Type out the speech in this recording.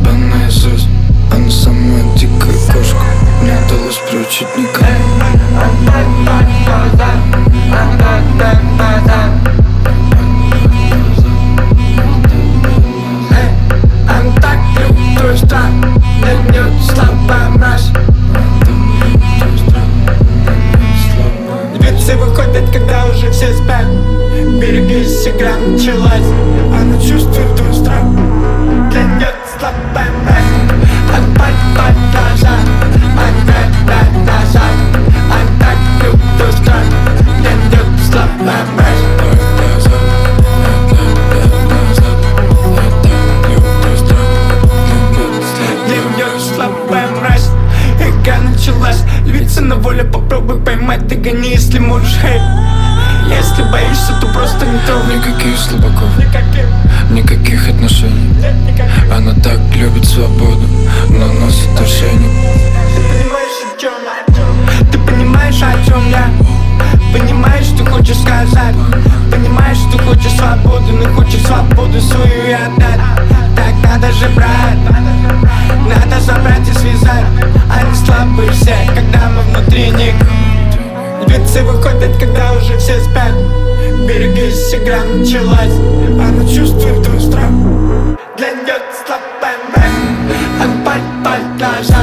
слаба наизусть. Она самая дикая кошка, не удалось приучить никому. Он так любит твой страх, для нее ты слабая мразь. Львицы выходят, когда уже все спят. Берегись, игра началась. Она чувствует твой страх, для нее ты слабая мразь. Он под назад, он назад. Он так любит твой страх, для нее ты слабая мразь. Слабая мразь, игра началась. Львица на воле, попробуй поймать, ты гони, если можешь, хей. Если боишься, то просто не трогай. Никаких слабаков, никаких отношений. Она так любит свободу, но носит ошейник. Ты понимаешь, о чем я? Ты понимаешь, о чем я? Понимаешь, что хочешь сказать? Понимаешь, что хочешь свободу, но хочешь свободу свою и отдать. Так надо же брать, надо забрать и связать. Они слабые все, когда мы внутри них. Львицы выходят, когда уже все спят. Берегись, игра началась. Она чувствует твой страх, для нее ты слабая мразь. Он под назад.